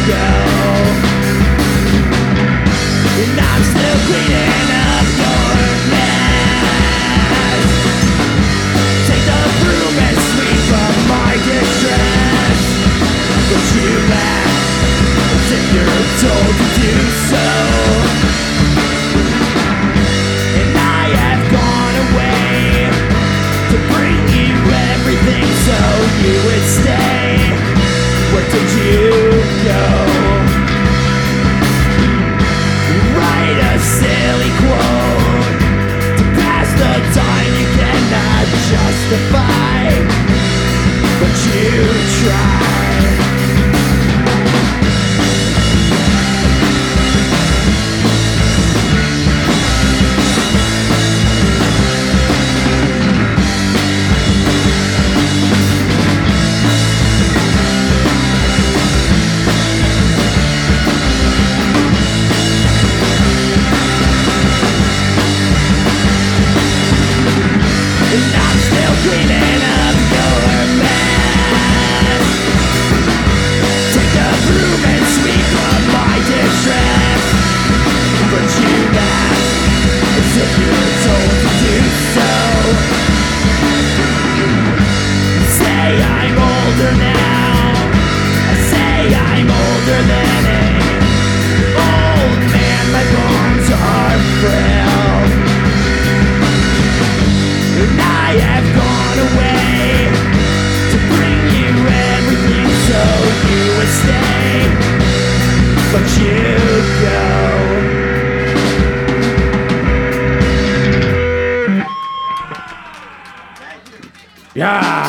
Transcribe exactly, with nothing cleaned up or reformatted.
go. And I'm still cleaning up your mess. Take the broom and sweep up my distress. Put you back as if you're told to do so. And I have gone away to bring you everything so you would stay. Where did you go? Write a silly quote to pass the time you cannot justify, but you try. Cleaning up your mess. Take a broom and sweep up my distress. Put you back as if you're told to do so. Say I'm older now. I say I'm older than an old man. My bones are frail, and I have gone away to bring you everything so you would stay, but you go. Yeah.